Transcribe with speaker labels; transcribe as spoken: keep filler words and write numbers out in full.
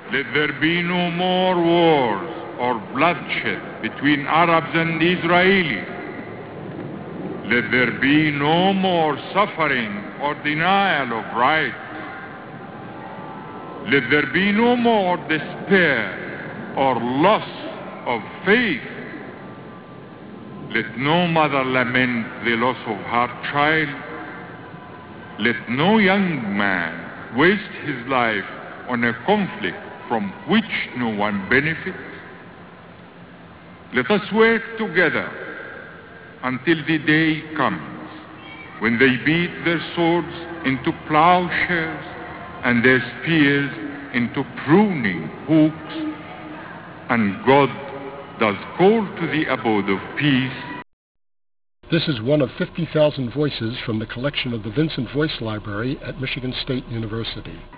Speaker 1: Let there be no more wars or bloodshed between Arabs and Israelis. Let there be no more suffering or denial of rights. Let there be no more despair or loss of faith. Let no mother lament the loss of her child. Let no young man waste his life on a conflict from which no one benefits. Let us work together until the day comes when they beat their swords into plowshares and their spears into pruning hooks, and God does call to the abode of peace.
Speaker 2: This is one of fifty thousand voices from the collection of the Vincent Voice Library at Michigan State University.